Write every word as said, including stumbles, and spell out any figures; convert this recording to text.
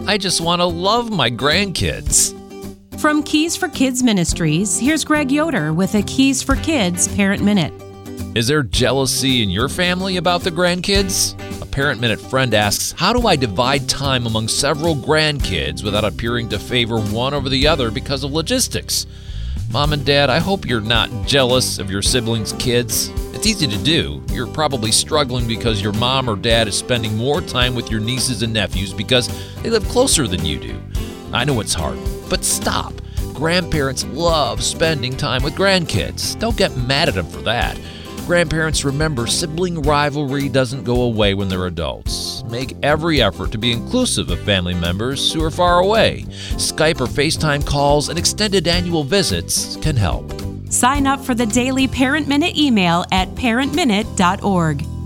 I just want to love my grandkids. From Keys for Kids Ministries, here's Greg Yoder with a Keys for Kids Parent Minute. Is there jealousy in your family about the grandkids? A Parent Minute friend asks, how do I divide time among several grandkids without appearing to favor one over the other because of logistics? Mom and Dad, I hope you're not jealous of your siblings' kids. It's easy to do. You're probably struggling because your mom or dad is spending more time with your nieces and nephews because they live closer than you do. I know it's hard, but stop. Grandparents love spending time with grandkids. Don't get mad at them for that. Grandparents, remember, sibling rivalry doesn't go away when they're adults. Make every effort to be inclusive of family members who are far away. Skype or FaceTime calls and extended annual visits can help. Sign up for the daily Parent Minute email at parent minute dot org.